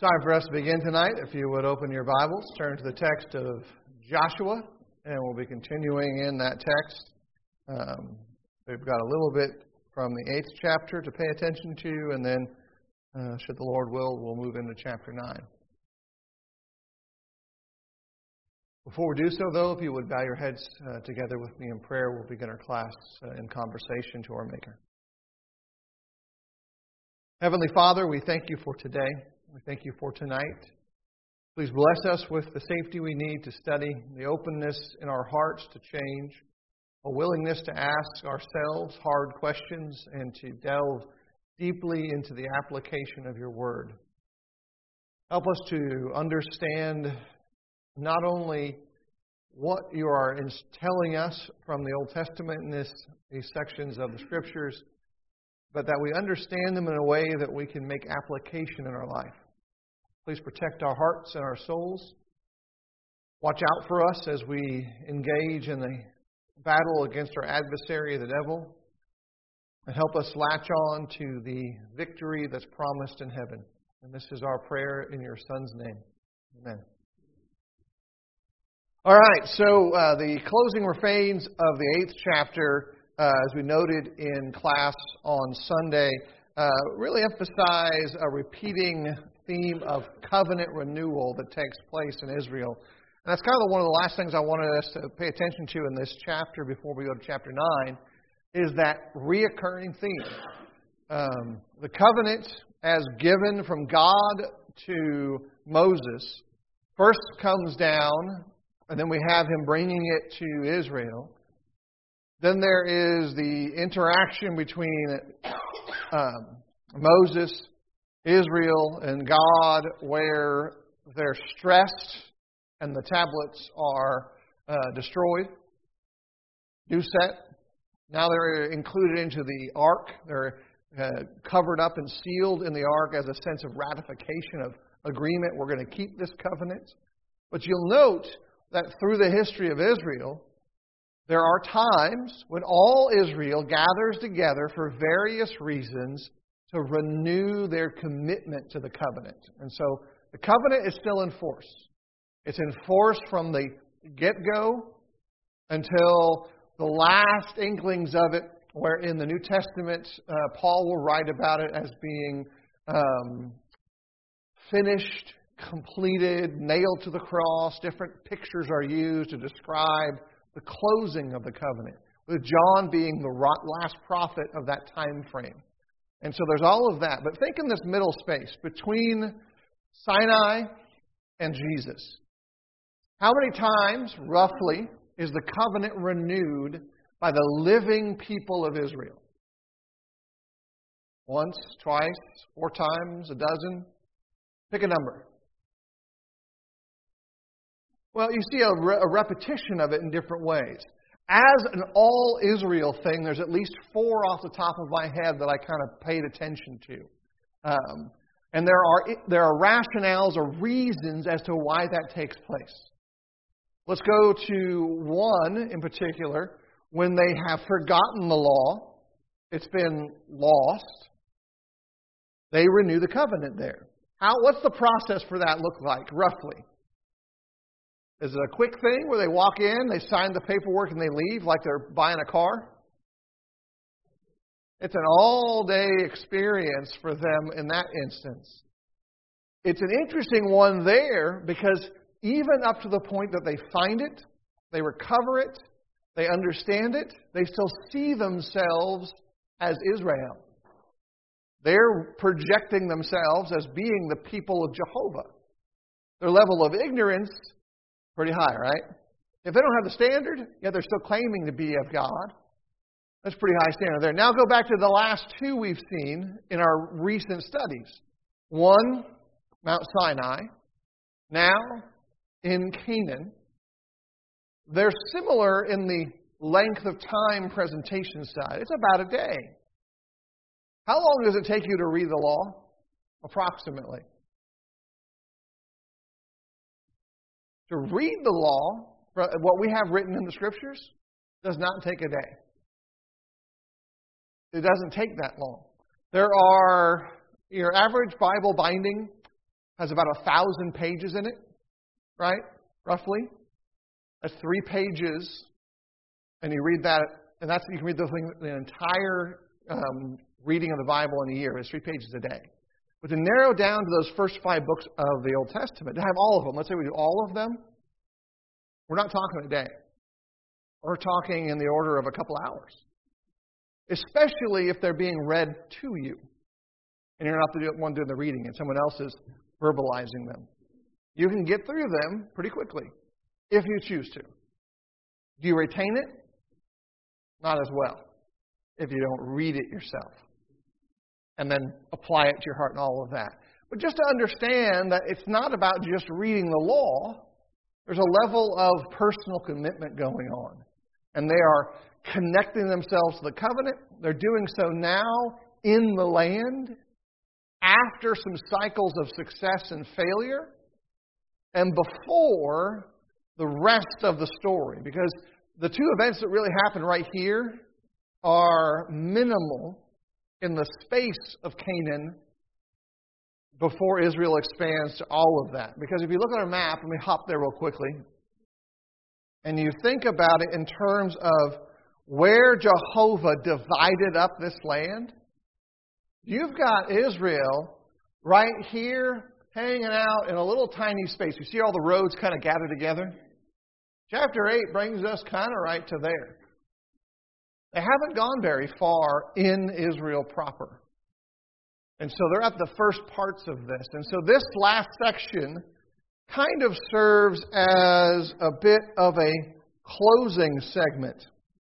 Time for us to begin tonight. If you would open your Bibles, turn to the text of Joshua, and we'll be continuing in that text. We've got a little bit from the 8th chapter to pay attention to, and then, should the Lord will, we'll move into chapter 9. Before we do so, though, if you would bow your heads together with me in prayer, we'll begin our class in conversation to our Maker. Heavenly Father, we thank you for today. We thank you for tonight. Please bless us with the safety we need to study, the openness in our hearts to change, a willingness to ask ourselves hard questions and to delve deeply into the application of your word. Help us to understand not only what you are telling us from the Old Testament in these sections of the Scriptures, but that we understand them in a way that we can make application in our life. Please protect our hearts and our souls. Watch out for us as we engage in the battle against our adversary, the devil, and help us latch on to the victory that's promised in heaven. And this is our prayer in your Son's name. Amen. All right, so the closing refrains of the 8th chapter, as we noted in class on Sunday, really emphasize a repeating theme of covenant renewal that takes place in Israel. And that's kind of one of the last things I wanted us to pay attention to in this chapter before we go to chapter 9, is that reoccurring theme. The covenant as given from God to Moses first comes down, and then we have him bringing it to Israel. Then there is the interaction between Moses, Israel, and God, where they're stressed and the tablets are destroyed. New set. Now they're included into the ark. They're covered up and sealed in the ark as a sense of ratification of agreement. We're going to keep this covenant. But you'll note that through the history of Israel, there are times when all Israel gathers together for various reasons to renew their commitment to the covenant. And so the covenant is still in force. It's in force from the get-go until the last inklings of it, where in the New Testament, Paul will write about it as being finished, completed, nailed to the cross. Different pictures are used to describe the closing of the covenant, with John being the last prophet of that time frame. And so there's all of that. But think in this middle space between Sinai and Jesus. How many times, roughly, is the covenant renewed by the living people of Israel? Once, twice, 4 times, a dozen? Pick a number. Well, you see a repetition of it in different ways. As an all-Israel thing, there's at least 4 off the top of my head that I kind of paid attention to. And there are rationales or reasons as to why that takes place. Let's go to one in particular. When they have forgotten the law, it's been lost, they renew the covenant there. What's the process for that look like, roughly? Is it a quick thing where they walk in, they sign the paperwork, and they leave like they're buying a car? It's an all-day experience for them in that instance. It's an interesting one there because even up to the point that they find it, they recover it, they understand it, they still see themselves as Israel. They're projecting themselves as being the people of Jehovah. Their level of ignorance, pretty high, right? If they don't have the standard, yet they're still claiming to be of God. That's a pretty high standard there. Now go back to the last 2 we've seen in our recent studies. One, Mount Sinai. Now, in Canaan. They're similar in the length of time presentation side. It's about a day. How long does it take you to read the law? Approximately. To read the law, what we have written in the Scriptures, does not take a day. It doesn't take that long. There are, your average Bible binding has about 1,000 pages in it, right? Roughly. That's 3 pages. And you read that, and you can read the entire reading of the Bible in a year. It's 3 pages a day. But to narrow down to those first 5 books of the Old Testament, to have all of them, let's say we do all of them, we're not talking a day. We're talking in the order of a couple hours. Especially if they're being read to you. And you're not the one doing the reading, and someone else is verbalizing them. You can get through them pretty quickly, if you choose to. Do you retain it? Not as well, if you don't read it yourself. And then apply it to your heart and all of that. But just to understand that it's not about just reading the law. There's a level of personal commitment going on. And they are connecting themselves to the covenant. They're doing so now in the land, after some cycles of success and failure, and before the rest of the story. Because the 2 events that really happen right here are minimal in the space of Canaan before Israel expands to all of that. Because if you look at our map, let me hop there real quickly, and you think about it in terms of where Jehovah divided up this land, you've got Israel right here hanging out in a little tiny space. You see all the roads kind of gathered together? Chapter 8 brings us kind of right to there. They haven't gone very far in Israel proper. And so they're at the first parts of this. And so this last section kind of serves as a bit of a closing segment.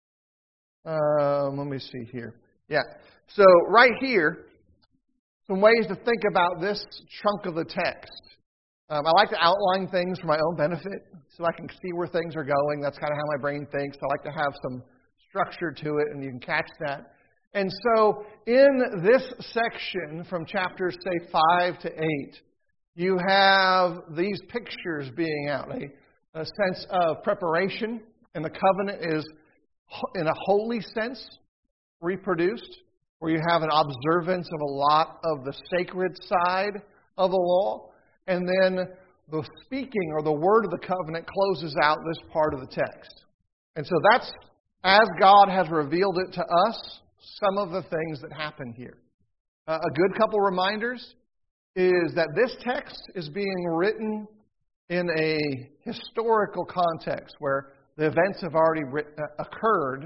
Let me see here. Yeah. So right here, some ways to think about this chunk of the text. I like to outline things for my own benefit so I can see where things are going. That's kind of how my brain thinks. I like to have some structure to it, and you can catch that. And so in this section from chapters, say, 5 to 8, you have these pictures being out, a sense of preparation, and the covenant is, in a holy sense, reproduced, where you have an observance of a lot of the sacred side of the law, and then the speaking or the word of the covenant closes out this part of the text. And so that's, as God has revealed it to us, some of the things that happen here. A good couple reminders is that this text is being written in a historical context where the events have already occurred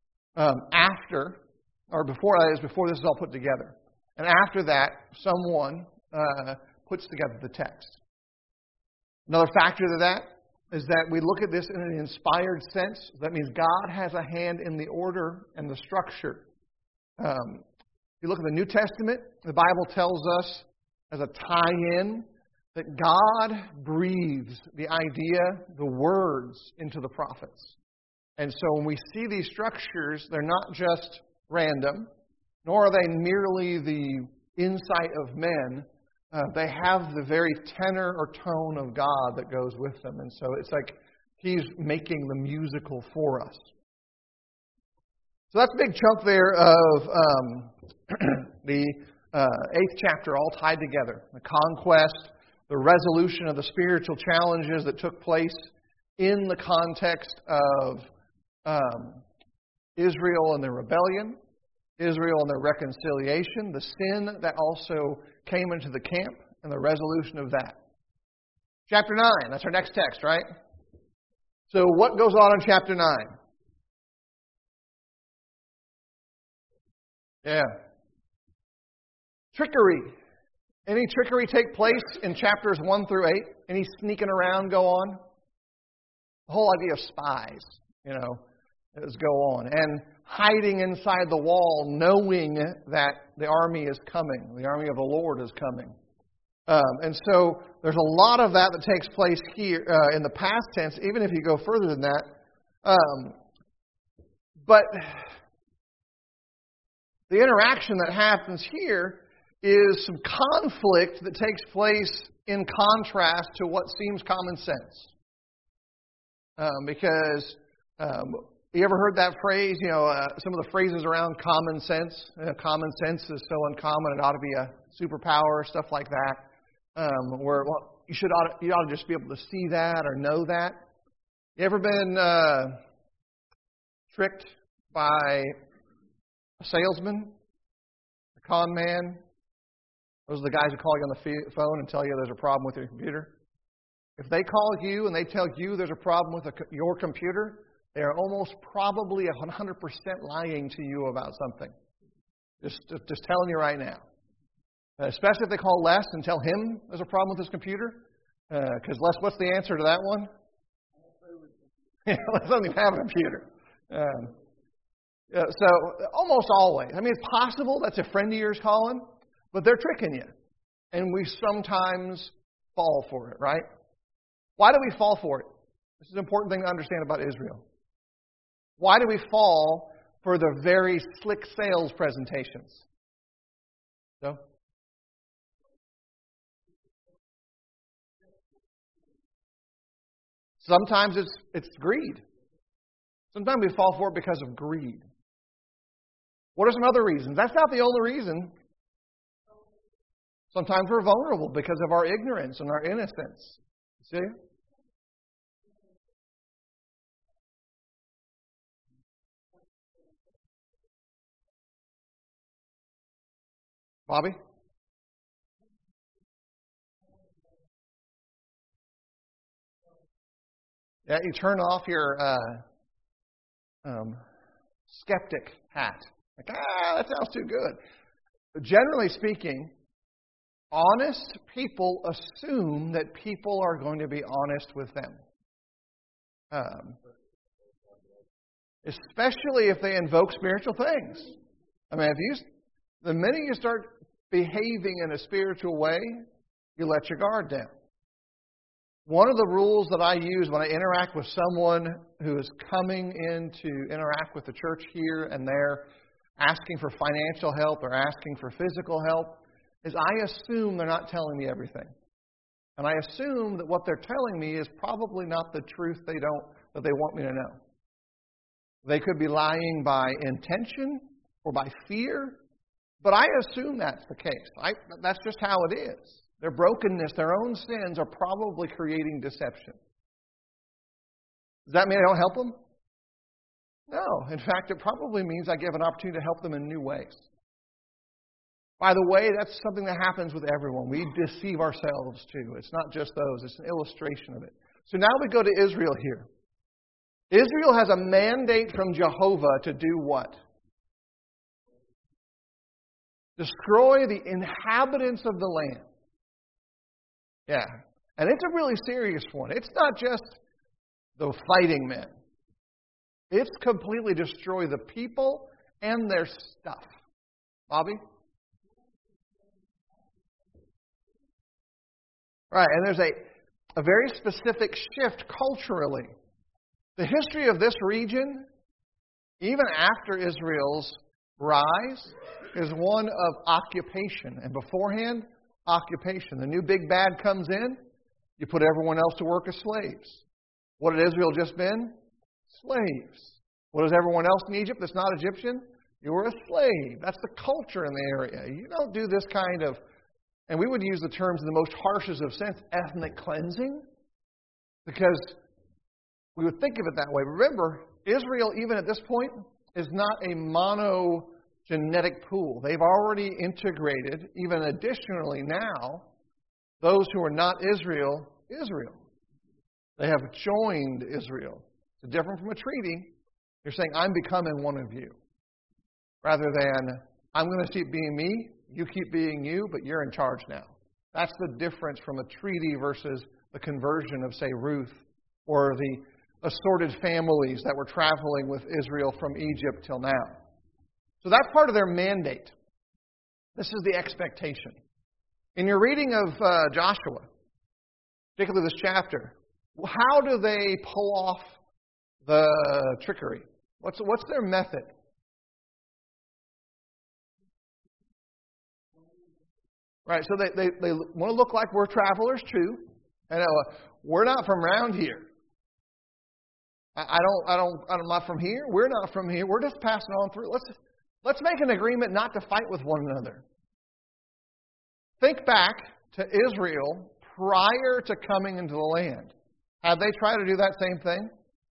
after, or before, that is, before this is all put together. And after that, someone puts together the text. Another factor to that is that we look at this in an inspired sense. That means God has a hand in the order and the structure. If you look at the New Testament, the Bible tells us as a tie-in that God breathes the idea, the words, into the prophets. And so when we see these structures, they're not just random, nor are they merely the insight of men. They have the very tenor or tone of God that goes with them. And so it's like He's making the musical for us. So that's a big chunk there of the 8th chapter all tied together. The conquest, the resolution of the spiritual challenges that took place in the context of Israel and their rebellion, Israel and their reconciliation, the sin that also came into the camp, and the resolution of that. Chapter 9, that's our next text, right? So what goes on in chapter 9? Yeah. Trickery. Any trickery take place in chapters 1 through 8? Any sneaking around go on? The whole idea of spies, does go on. And hiding inside the wall, knowing that the army is coming. The army of the Lord is coming. And so there's a lot of that takes place here in the past tense, even if you go further than that. But the interaction that happens here is some conflict that takes place in contrast to what seems common sense. Because you ever heard that phrase, some of the phrases around common sense? Common sense is so uncommon, it ought to be a superpower, stuff like that. where you ought to just be able to see that or know that. You ever been tricked by a salesman, a con man? Those are the guys who call you on the phone and tell you there's a problem with your computer. If they call you and they tell you there's a problem with your computer, they are almost probably 100% lying to you about something. Just telling you right now. Especially if they call Les and tell him there's a problem with his computer. Because Les, what's the answer to that one? Les doesn't even have a computer. So almost always. I mean, it's possible that's a friend of yours calling, but they're tricking you. And we sometimes fall for it, right? Why do we fall for it? This is an important thing to understand about Israel. Why do we fall for the very slick sales presentations? So? Sometimes it's greed. Sometimes we fall for it because of greed. What are some other reasons? That's not the only reason. Sometimes we're vulnerable because of our ignorance and our innocence. See? Bobby? Yeah, you turn off your skeptic hat. Like, that sounds too good. But generally speaking, honest people assume that people are going to be honest with them. Especially if they invoke spiritual things. I mean, the minute you start behaving in a spiritual way, you let your guard down. One of the rules that I use when I interact with someone who is coming in to interact with the church here and they're asking for financial help or asking for physical help is I assume they're not telling me everything. And I assume that what they're telling me is probably not the truth that they want me to know. They could be lying by intention or by fear, but I assume that's the case. That's just how it is. Their brokenness, their own sins are probably creating deception. Does that mean I don't help them? No. In fact, it probably means I give an opportunity to help them in new ways. By the way, that's something that happens with everyone. We deceive ourselves too. It's not just those. It's an illustration of it. So now we go to Israel here. Israel has a mandate from Jehovah to do what? Destroy the inhabitants of the land. Yeah. And it's a really serious one. It's not just the fighting men. It's completely destroy the people and their stuff. Bobby? Right, and there's a very specific shift culturally. The history of this region, even after Israel's rise, is one of occupation. And beforehand, occupation. The new big bad comes in, you put everyone else to work as slaves. What had Israel just been? Slaves. What is everyone else in Egypt that's not Egyptian? You were a slave. That's the culture in the area. You don't do this kind of, and we would use the terms in the most harshest of sense, ethnic cleansing, because we would think of it that way. Remember, Israel, even at this point, is not a monogenetic pool. They've already integrated, even additionally now, those who are not Israel. They have joined Israel. It's different from a treaty. You're saying, I'm becoming one of you. Rather than, I'm going to keep being me, you keep being you, but you're in charge now. That's the difference from a treaty versus the conversion of, say, Ruth, or the assorted families that were traveling with Israel from Egypt till now. So that's part of their mandate. This is the expectation. In your reading of Joshua, particularly this chapter, how do they pull off the trickery? What's their method? Right, so they want to look like we're travelers too. And we're not from around here. I'm not from here. We're not from here. We're just passing on through. Let's make an agreement not to fight with one another. Think back to Israel prior to coming into the land. Have they tried to do that same thing?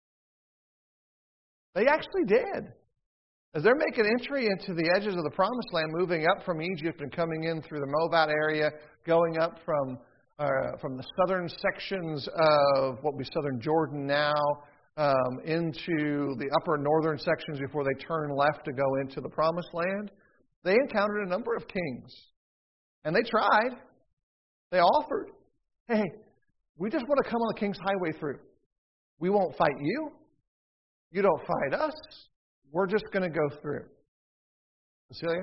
They actually did. As they're making entry into the edges of the Promised Land, moving up from Egypt and coming in through the Moabite area, going up from the southern sections of what would be southern Jordan now, into the upper northern sections before they turn left to go into the Promised Land, they encountered a number of kings. And they tried. They offered, hey, we just want to come on the King's Highway through. We won't fight you. You don't fight us. We're just going to go through. Cecilia?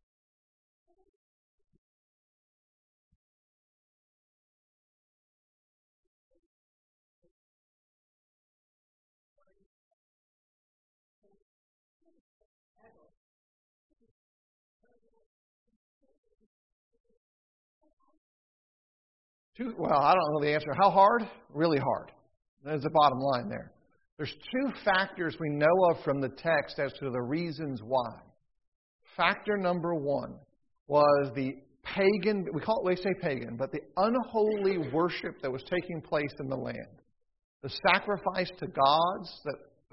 Well, I don't know the answer. How hard? Really hard. There's the bottom line there. There's two factors we know of from the text as to the reasons why. Factor number one was the pagan, we say pagan, but the unholy worship that was taking place in the land. The sacrifice to gods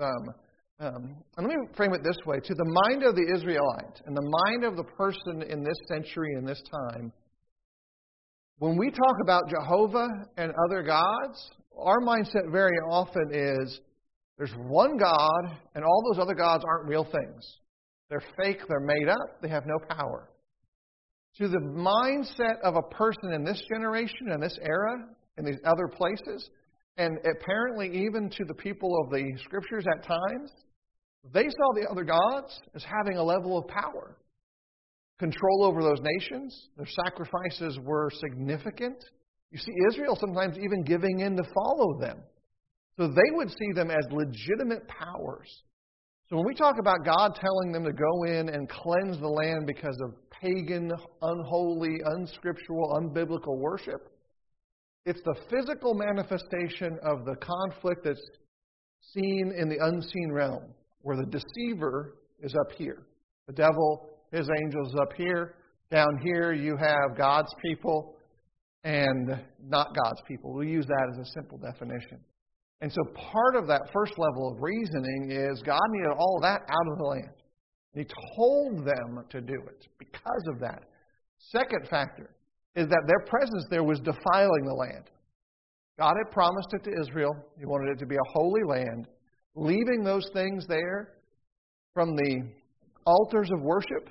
and let me frame it this way. To the mind of the Israelite and the mind of the person in this century and this time, when we talk about Jehovah and other gods, our mindset very often is there's one God and all those other gods aren't real things. They're fake, they're made up, they have no power. To the mindset of a person in this generation, in this era, in these other places, and apparently even to the people of the Scriptures at times, they saw the other gods as having a level of power. Control over those nations. Their sacrifices were significant. You see Israel sometimes even giving in to follow them. So they would see them as legitimate powers. So when we talk about God telling them to go in and cleanse the land because of pagan, unholy, unscriptural, unbiblical worship, it's the physical manifestation of the conflict that's seen in the unseen realm, where the deceiver is up here. The devil, his angels up here. Down here you have God's people and not God's people. We'll use that as a simple definition. And so part of that first level of reasoning is God needed all of that out of the land. And He told them to do it because of that. Second factor is that their presence there was defiling the land. God had promised it to Israel. He wanted it to be a holy land. Leaving those things there from the altars of worship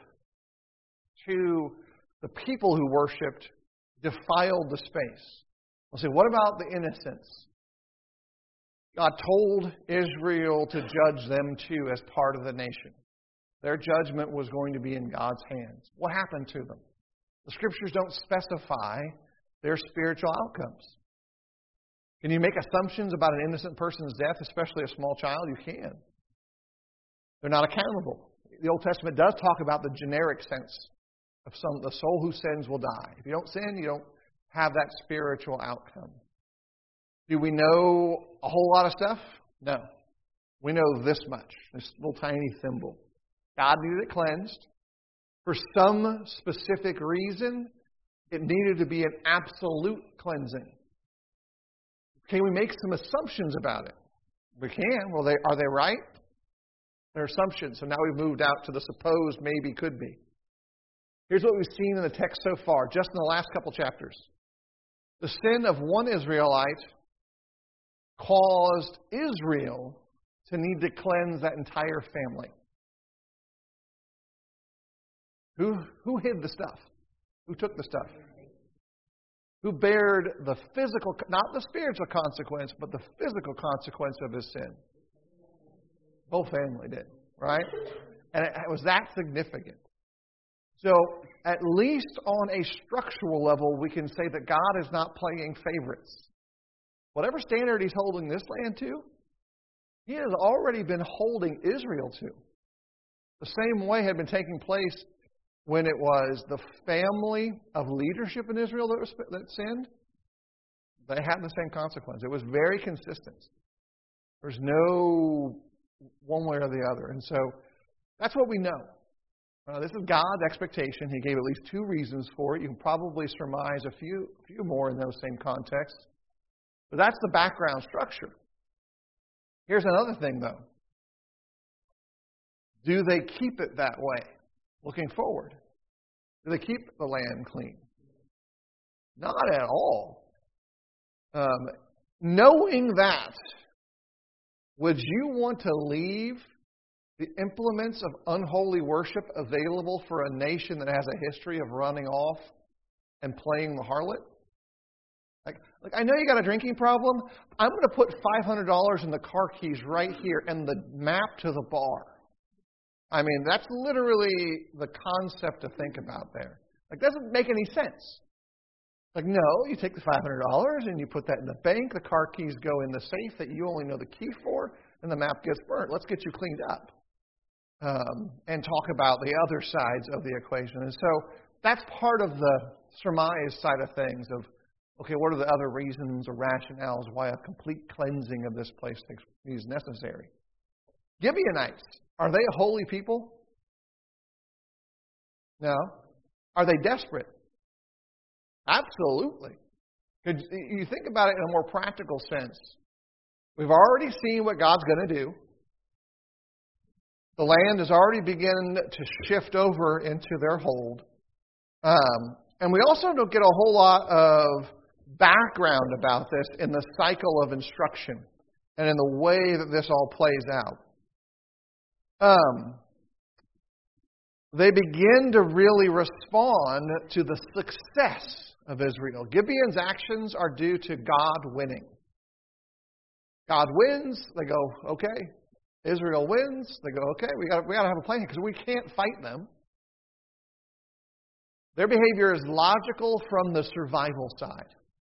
to the people who worshipped defiled the space. We'll say, what about the innocents? God told Israel to judge them too as part of the nation. Their judgment was going to be in God's hands. What happened to them? The Scriptures don't specify their spiritual outcomes. Can you make assumptions about an innocent person's death, especially a small child? You can. They're not accountable. The Old Testament does talk about the generic sense of the soul who sins will die. If you don't sin, you don't have that spiritual outcome. Do we know a whole lot of stuff? No. We know this much, this little tiny thimble. God needed it cleansed. For some specific reason, it needed to be an absolute cleansing. Can we make some assumptions about it? We can. Well, are they right? They're assumptions. So now we've moved out to the supposed maybe could be. Here's what we've seen in the text so far, just in the last couple chapters. The sin of one Israelite caused Israel to need to cleanse that entire family. Who hid the stuff? Who took the stuff? Who bared the physical, not the spiritual consequence, but the physical consequence of his sin? Whole family did, right? And it was that significant. So, at least on a structural level, we can say that God is not playing favorites. Whatever standard He's holding this land to, He has already been holding Israel to. The same way had been taking place when it was the family of leadership in Israel that sinned. They had the same consequence. It was very consistent. There's no one way or the other. And so, that's what we know. This is God's expectation. He gave at least two reasons for it. You can probably surmise a few more in those same contexts. But that's the background structure. Here's another thing, though. Do they keep it that way, looking forward? Do they keep the land clean? Not at all. Knowing that, would you want to leave the implements of unholy worship available for a nation that has a history of running off and playing the harlot? Like I know you got a drinking problem. I'm going to put $500 in the car keys right here and the map to the bar. I mean, that's literally the concept to think about there. Like, doesn't make any sense. Like, no, you take the $500 and you put that in the bank. The car keys go in the safe that you only know the key for, and the map gets burnt. Let's get you cleaned up and talk about the other sides of the equation. And so that's part of the surmise side of things of, okay, what are the other reasons or rationales why a complete cleansing of this place is necessary? Gibeonites, are they a holy people? No. Are they desperate? Absolutely. You think about it in a more practical sense. We've already seen what God's going to do. The land has already begun to shift over into their hold. And we also don't get a whole lot of background about this in the cycle of instruction and in the way that this all plays out. They begin to really respond to the success of Israel. Gibeon's actions are due to God winning. God wins, they go, okay. Israel wins, they go, okay, we got to have a plan here because we can't fight them. Their behavior is logical from the survival side.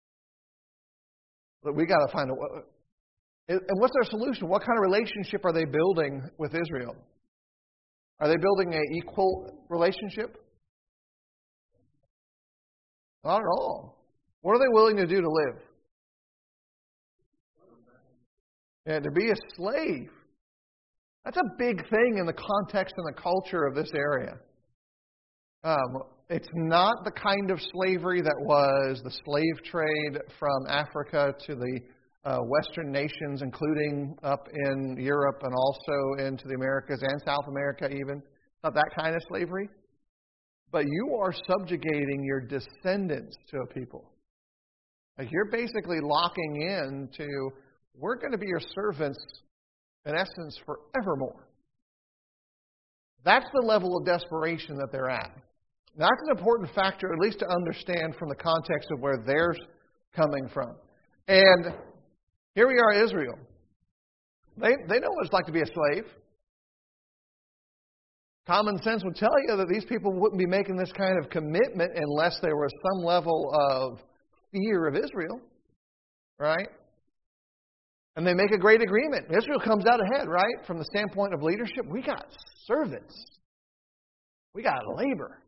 But we got to find a way. And what's their solution? What kind of relationship are they building with Israel? Are they building an equal relationship? Not at all. What are they willing to do to live? And to be a slave. That's a big thing in the context and the culture of this area. It's not the kind of slavery that was the slave trade from Africa to the Western nations, including up in Europe and also into the Americas and South America even. Not that kind of slavery. But you are subjugating your descendants to a people. Like you're basically locking in to, we're going to be your servants, in essence, forevermore. That's the level of desperation that they're at. Now, that's an important factor, at least to understand from the context of where they're coming from. And here we are, Israel. They know what it's like to be a slave. Common sense would tell you that these people wouldn't be making this kind of commitment unless there was some level of fear of Israel. Right? And they make a great agreement. Israel comes out ahead, right? From the standpoint of leadership, we got servants. We got labor.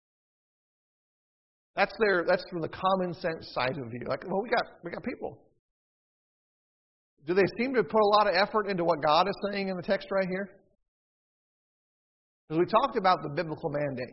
That's from the common sense side of view. Like, well, we got people. Do they seem to put a lot of effort into what God is saying in the text right here? Because we talked about the biblical mandate.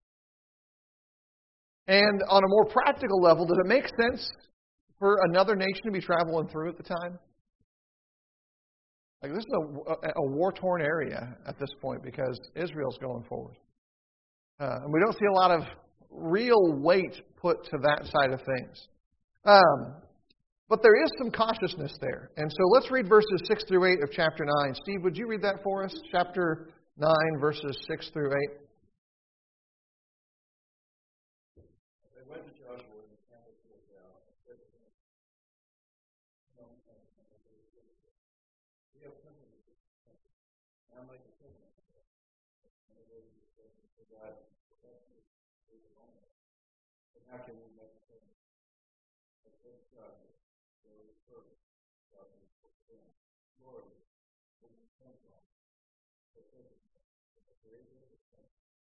And on a more practical level, does it make sense for another nation to be traveling through at the time? Like, this is a war-torn area at this point because Israel's going forward. And we don't see a lot of real weight put to that side of things. But there is some cautiousness there. And so let's read verses 6 through 8 of chapter 9. Steve, would you read that for us? Chapter 9, verses 6 through 8. They went to Joshua and the camel to Gilgal and said to him, we have come to this country. Now make a covenant. And the Lord said to God, but how can we make a covenant? I said to Joshua, there is perfect. God is for them. Lord, where you come from? I said to him, there is a covenant.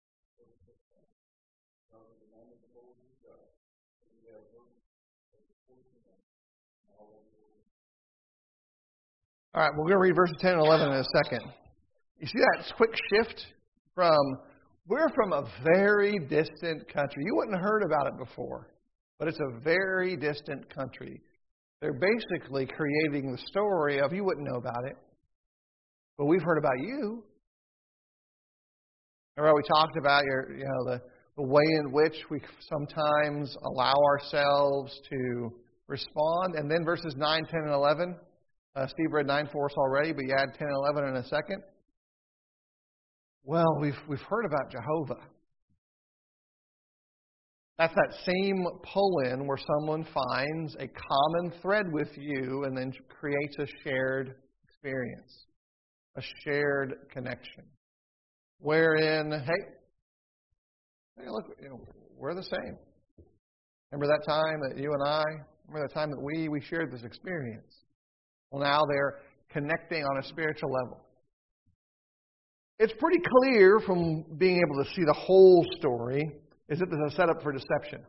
God is the name of the Lord your God. And we have heard of the fortune and all of the world. All right, we're going to read verses 10 and 11 in a second. You see that quick shift from We're from a very distant country. You wouldn't have heard about it before, but it's a very distant country. They're basically creating the story of, you wouldn't know about it, but we've heard about you. Remember we talked about the way in which we sometimes allow ourselves to respond. And then verses 9, 10, and 11. Steve read 9 for us already, but you add 10 and 11 in a second. Well, we've heard about Jehovah. That's that same pull-in where someone finds a common thread with you and then creates a shared experience, a shared connection. Wherein, hey, look, we're the same. Remember that time that you and I, remember that time that we shared this experience? Well, now they're connecting on a spiritual level. It's pretty clear from being able to see the whole story is that there's a setup for deception.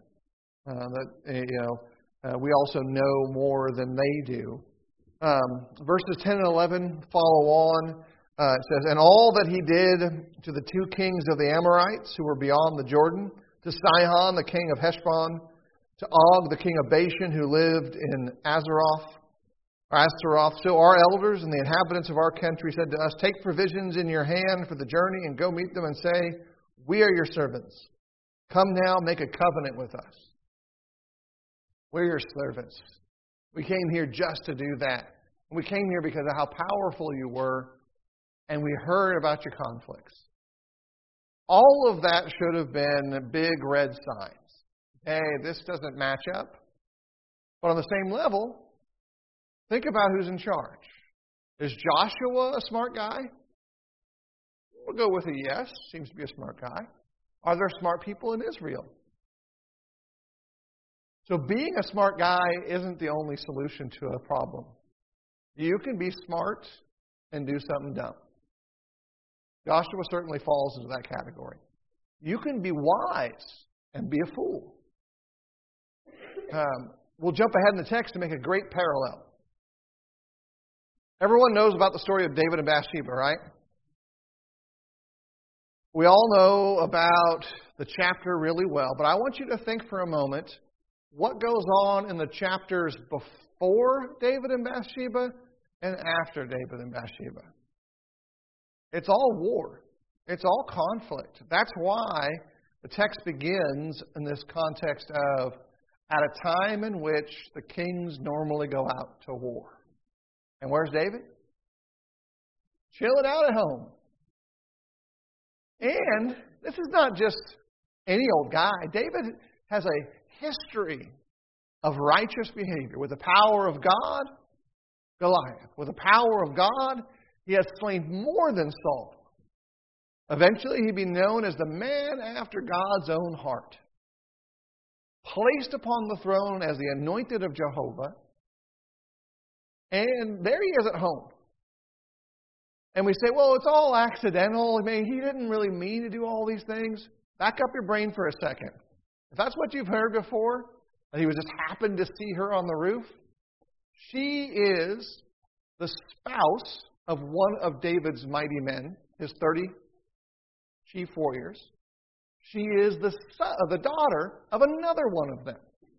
We also know more than they do. Verses 10 and 11 follow on. It says, "And all that he did to the two kings of the Amorites who were beyond the Jordan, to Sihon the king of Heshbon, to Og the king of Bashan who lived in Astaroth. So our elders and the inhabitants of our country said to us, 'Take provisions in your hand for the journey and go meet them and say, we are your servants. Come now, make a covenant with us.' We're your servants. We came here just to do that. We came here because of how powerful you were, and we heard about your conflicts." All of that should have been big red signs. Hey, this doesn't match up. But on the same level, think about who's in charge. Is Joshua a smart guy? We'll go with a yes. Seems to be a smart guy. Are there smart people in Israel? So being a smart guy isn't the only solution to a problem. You can be smart and do something dumb. Joshua certainly falls into that category. You can be wise and be a fool. We'll jump ahead in the text to make a great parallel. Everyone knows about the story of David and Bathsheba, right? We all know about the chapter really well, but I want you to think for a moment what goes on in the chapters before David and Bathsheba and after David and Bathsheba. It's all war. It's all conflict. That's why the text begins in this context of at a time in which the kings normally go out to war. And where's David? Chilling out at home. And this is not just any old guy. David has a history of righteous behavior. With the power of God, Goliath. With the power of God, he has slain more than Saul. Eventually, he'd be known as the man after God's own heart. Placed upon the throne as the anointed of Jehovah. And there he is at home. And we say, well, it's all accidental. I mean, he didn't really mean to do all these things. Back up your brain for a second. If that's what you've heard before, that he was just happened to see her on the roof, she is the spouse of one of David's mighty men, his 30 chief warriors. She is the daughter of another one of them.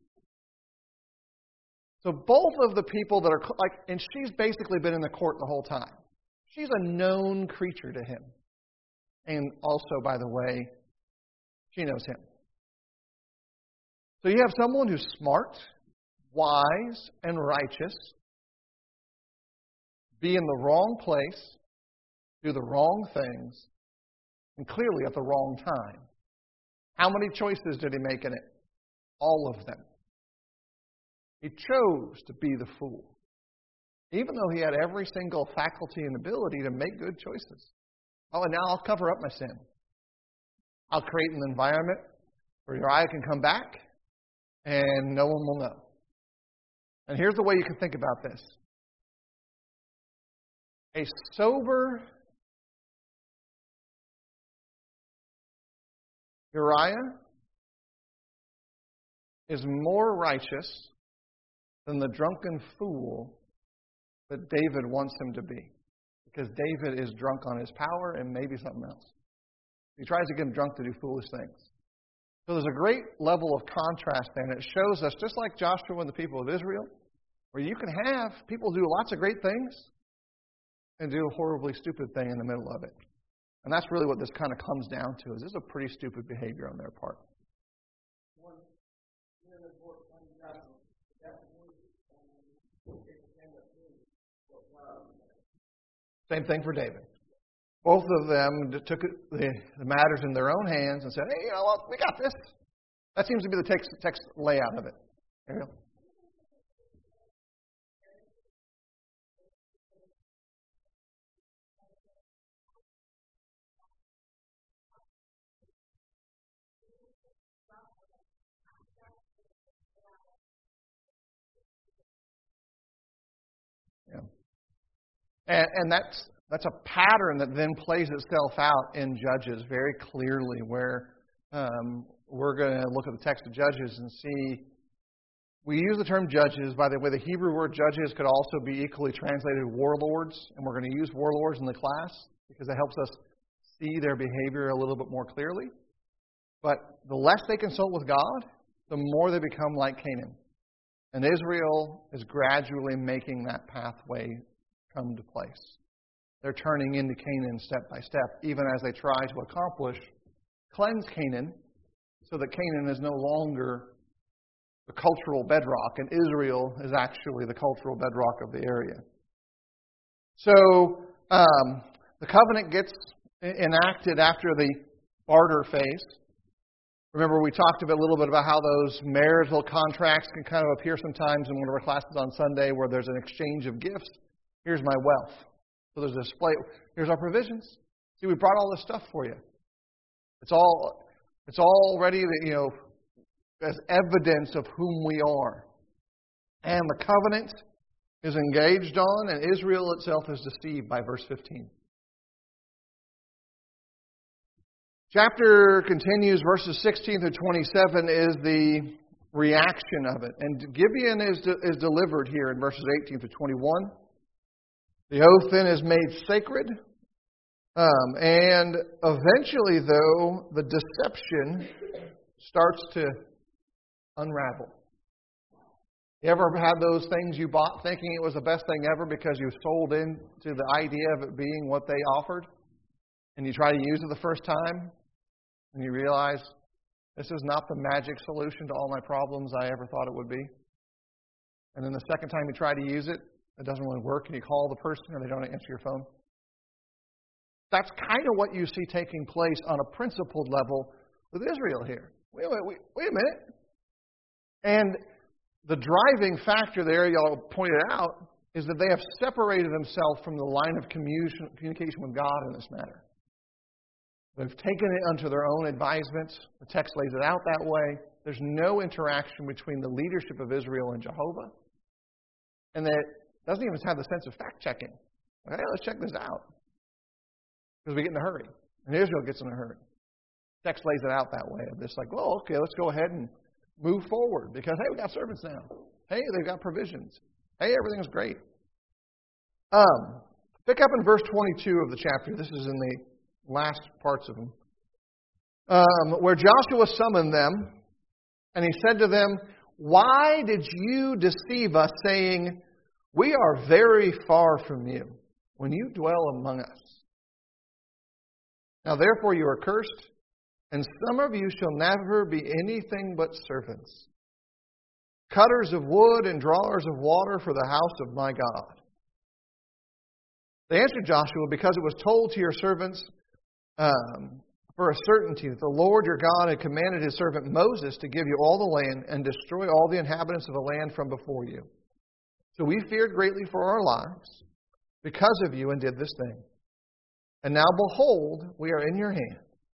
So both of the people that are and she's basically been in the court the whole time. She's a known creature to him. And also, by the way, she knows him. So you have someone who's smart, wise, and righteous, be in the wrong place, do the wrong things, and clearly at the wrong time. How many choices did he make in it? All of them. He chose to be the fool, even though he had every single faculty and ability to make good choices. Oh, and now I'll cover up my sin. I'll create an environment where Uriah can come back and no one will know. And here's the way you can think about this. A sober Uriah is more righteous than the drunken fool that David wants him to be. Because David is drunk on his power and maybe something else. He tries to get them drunk to do foolish things. So there's a great level of contrast there, and it shows us, just like Joshua and the people of Israel, where you can have people do lots of great things and do a horribly stupid thing in the middle of it. And that's really what this kind of comes down to, is this is a pretty stupid behavior on their part. Same thing for David. Both of them took the matters in their own hands and said, hey, you know what, we got this. That seems to be the text layout of it. Ariel? Yeah. And that's a pattern that then plays itself out in Judges very clearly, where we're going to look at the text of Judges and see. We use the term judges. By the way, the Hebrew word judges could also be equally translated warlords, and we're going to use warlords in the class because it helps us see their behavior a little bit more clearly. But the less they consult with God, the more they become like Canaan. And Israel is gradually making that pathway come to place. They're turning into Canaan step by step, even as they try to cleanse Canaan, so that Canaan is no longer the cultural bedrock, and Israel is actually the cultural bedrock of the area. So the covenant gets enacted after the barter phase. Remember, we talked a little bit about how those marital contracts can kind of appear sometimes in one of our classes on Sunday, where there's an exchange of gifts. Here's my wealth. So there's a display. Here's our provisions. See, we brought all this stuff for you. It's all ready, as evidence of whom we are. And the covenant is engaged on, and Israel itself is deceived by verse 15. Chapter continues, verses 16 through 27 is the reaction of it. And Gibeon is delivered here in verses 18 through 21. The oath then is made sacred. And eventually, though, the deception starts to unravel. You ever had those things you bought thinking it was the best thing ever because you sold into the idea of it being what they offered? And you try to use it the first time, and you realize this is not the magic solution to all my problems I ever thought it would be. And then the second time you try to use it, it doesn't really work, and you call the person and they don't answer your phone. That's kind of what you see taking place on a principled level with Israel here. Wait a minute. And the driving factor there, y'all pointed out, is that they have separated themselves from the line of communication with God in this matter. They've taken it unto their own advisements. The text lays it out that way. There's no interaction between the leadership of Israel and Jehovah. And that doesn't even have the sense of fact-checking. Okay, let's check this out. Because we get in a hurry. And Israel gets in a hurry. The text lays it out that way. It's like, well, okay, let's go ahead and move forward. Because, hey, we got servants now. Hey, they've got provisions. Hey, everything's great. Pick up in verse 22 of the chapter. This is in the last parts of them. Where Joshua summoned them, and he said to them, why did you deceive us, saying, we are very far from you, when you dwell among us? Now therefore you are cursed, and some of you shall never be anything but servants, cutters of wood and drawers of water for the house of my God. They answered Joshua, because it was told to your servants for a certainty that the Lord your God had commanded his servant Moses to give you all the land and destroy all the inhabitants of the land from before you. So we feared greatly for our lives because of you and did this thing. And now behold, we are in your hand.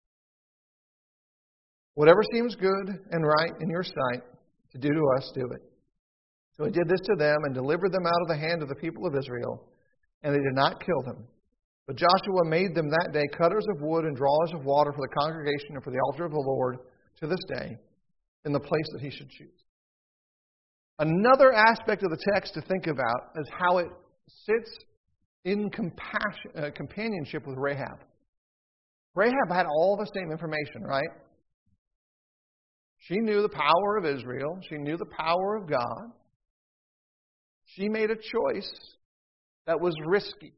Whatever seems good and right in your sight to do to us, do it. So he did this to them and delivered them out of the hand of the people of Israel, and they did not kill them. But Joshua made them that day cutters of wood and drawers of water for the congregation and for the altar of the Lord to this day, in the place that he should choose. Another aspect of the text to think about is how it sits in companionship with Rahab. Rahab had all the same information, right? She knew the power of Israel. She knew the power of God. She made a choice that was risky.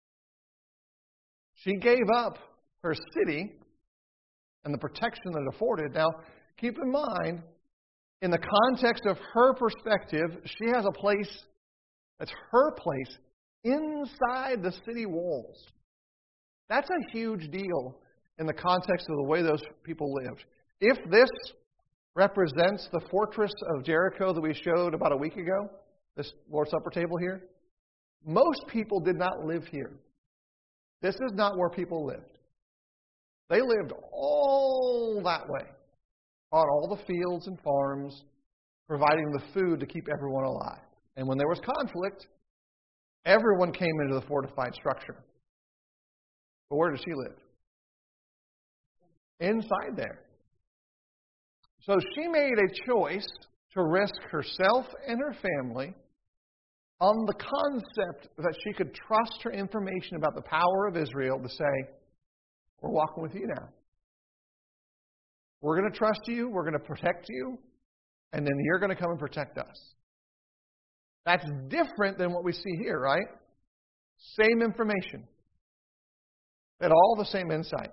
She gave up her city and the protection that it afforded. Now, keep in mind, in the context of her perspective, she has a place that's her place inside the city walls. That's a huge deal in the context of the way those people lived. If this represents the fortress of Jericho that we showed about a week ago, this Lord's Supper table here, most people did not live here. This is not where people lived. They lived all that way, on all the fields and farms, providing the food to keep everyone alive. And when there was conflict, everyone came into the fortified structure. But where did she live? Inside there. So she made a choice to risk herself and her family on the concept that she could trust her information about the power of Israel to say, we're walking with you now. We're going to trust you, we're going to protect you, and then you're going to come and protect us. That's different than what we see here, right? Same information. They had all the same insight.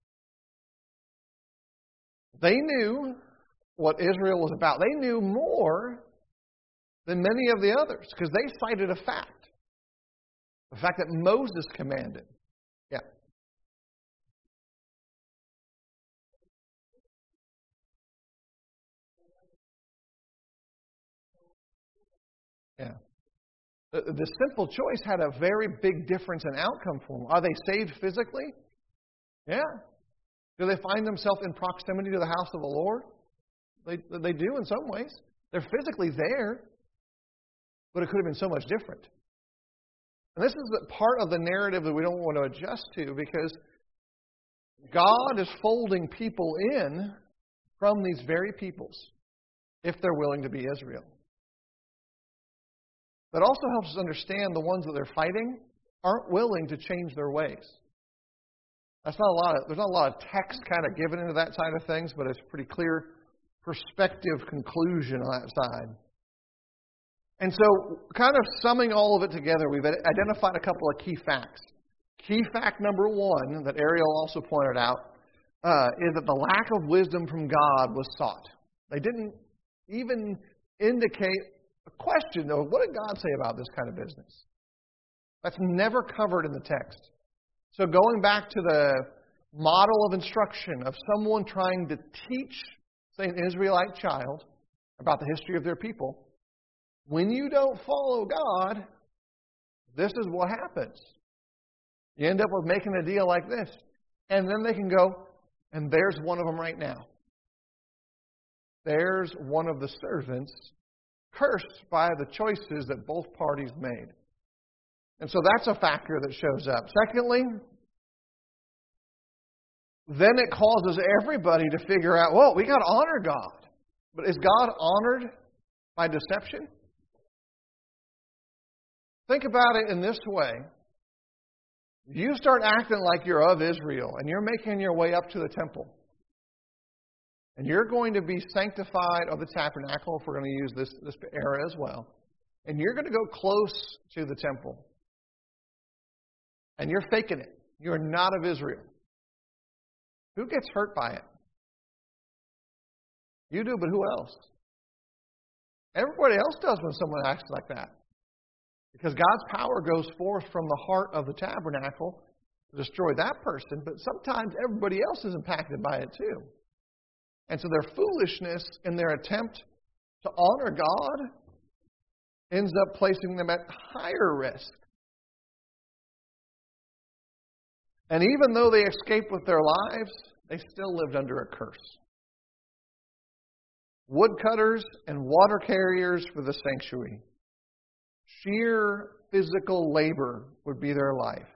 They knew what Israel was about. They knew more than many of the others because they cited a fact. The fact that Moses commanded. Yeah. Yeah. The simple choice had a very big difference in outcome for them. Are they saved physically? Yeah. Do they find themselves in proximity to the house of the Lord? They do in some ways. They're physically there, but it could have been so much different. And this is part of the narrative that we don't want to adjust to because God is folding people in from these very peoples if they're willing to be Israel. That also helps us understand the ones that they're fighting aren't willing to change their ways. There's not a lot of text kind of given into that side of things, but it's a pretty clear perspective conclusion on that side. And so, kind of summing all of it together, we've identified a couple of key facts. Key fact number one that Ariel also pointed out is that the lack of wisdom from God was sought. They didn't even indicate a question of what did God say about this kind of business. That's never covered in the text. So going back to the model of instruction of someone trying to teach, say, an Israelite child about the history of their people, when you don't follow God, this is what happens. You end up with making a deal like this. And then they can go, and there's one of them right now. There's one of the servants cursed by the choices that both parties made. And so that's a factor that shows up. Secondly, then it causes everybody to figure out, well, we got to honor God. But is God honored by deception? Think about it in this way. You start acting like you're of Israel and you're making your way up to the temple. And you're going to be sanctified of the tabernacle, if we're going to use this era as well. And you're going to go close to the temple. And you're faking it. You're not of Israel. Who gets hurt by it? You do, but who else? Everybody else does when someone acts like that. Because God's power goes forth from the heart of the tabernacle to destroy that person, but sometimes everybody else is impacted by it too. And so their foolishness in their attempt to honor God ends up placing them at higher risk. And even though they escaped with their lives, they still lived under a curse. Woodcutters and water carriers for the sanctuary. Sheer physical labor would be their life.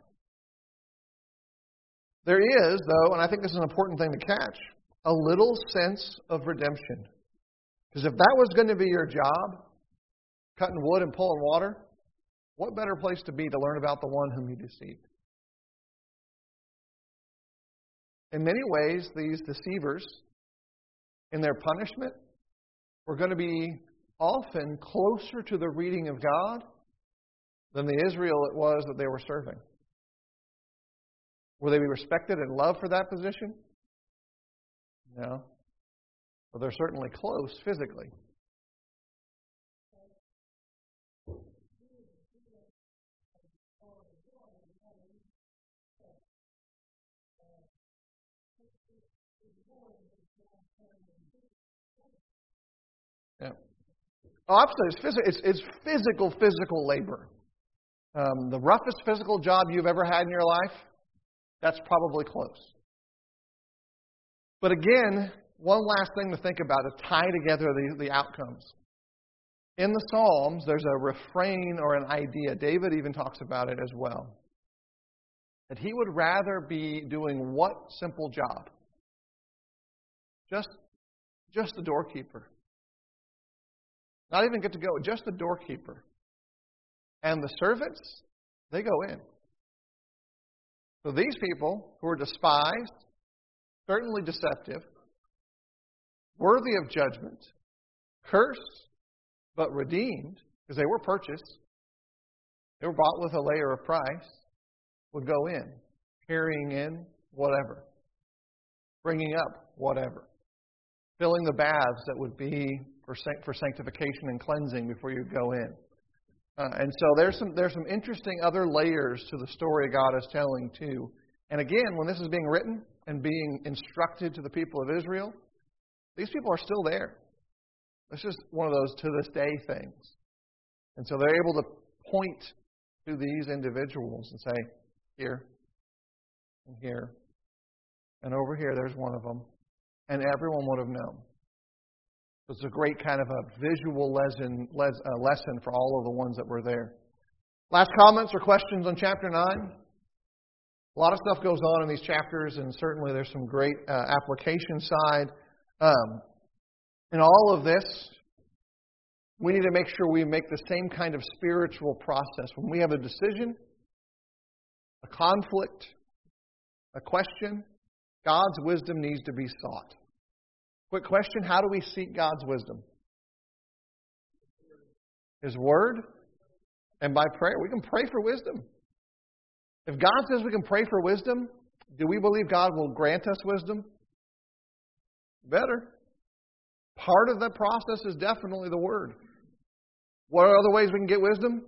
There is, though, and I think this is an important thing to catch, a little sense of redemption. Because if that was going to be your job, cutting wood and pulling water, what better place to be to learn about the one whom you deceived? In many ways, these deceivers, in their punishment, were going to be often closer to the reading of God than the Israel it was that they were serving. Will they be respected and loved for that position? No. But they're certainly close physically. Yeah. Oh, absolutely. It's physical labor. The roughest physical job you've ever had in your life, that's probably close. But again, one last thing to think about to tie together the outcomes. In the Psalms, there's a refrain or an idea. David even talks about it as well. That he would rather be doing what simple job? Just the doorkeeper. Not even get to go, just the doorkeeper. And the servants, they go in. So these people who are despised, certainly deceptive, worthy of judgment, cursed, but redeemed, because they were purchased, they were bought with a layer of price, would go in, carrying in whatever, bringing up whatever, filling the baths that would be for sanctification and cleansing before you go in. And so there's some interesting other layers to the story God is telling too. And again, when this is being written and being instructed to the people of Israel, these people are still there. It's just one of those to this day things. And so they're able to point to these individuals and say, here, and here, and over here, there's one of them. And everyone would have known. So it's a great kind of a visual lesson for all of the ones that were there. Last comments or questions on chapter 9? A lot of stuff goes on in these chapters, and certainly there's some great application side. In all of this, we need to make sure we make the same kind of spiritual process. When we have a decision, a conflict, a question, God's wisdom needs to be sought. Quick question, how do we seek God's wisdom? His Word and by prayer. We can pray for wisdom. If God says we can pray for wisdom, do we believe God will grant us wisdom? Better. Part of that process is definitely the Word. What are other ways we can get wisdom?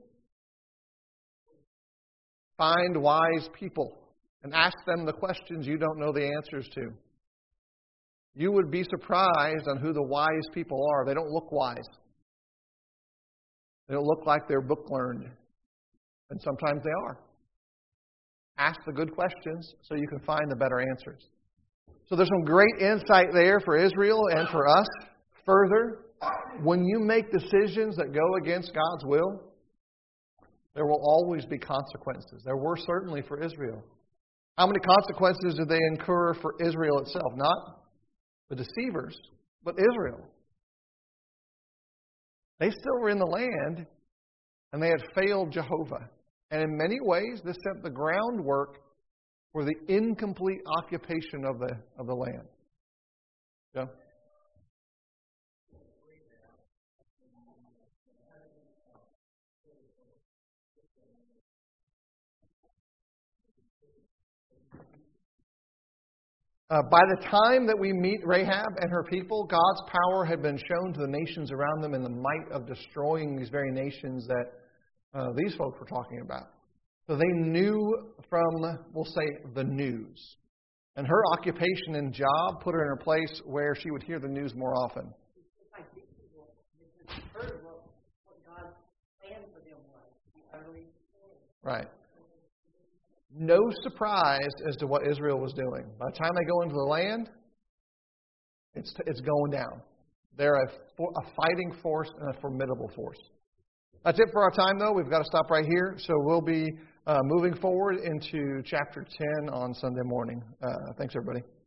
Find wise people and ask them the questions you don't know the answers to. You would be surprised on who the wise people are. They don't look wise. They don't look like they're book learned. And sometimes they are. Ask the good questions so you can find the better answers. So there's some great insight there for Israel and for us. Further, when you make decisions that go against God's will, there will always be consequences. There were certainly for Israel. How many consequences did they incur for Israel itself? Not the deceivers, but Israel. They still were in the land, and they had failed Jehovah. And in many ways, this set the groundwork for the incomplete occupation of the land. Yeah. By the time that we meet Rahab and her people, God's power had been shown to the nations around them in the might of destroying these very nations that these folks were talking about. So they knew from, we'll say, the news. And her occupation and job put her in a place where she would hear the news more often. Right. No surprise as to what Israel was doing. By the time they go into the land, it's going down. They're a fighting force and a formidable force. That's it for our time, though. We've got to stop right here. So we'll be moving forward into chapter 10 on Sunday morning. Thanks, everybody.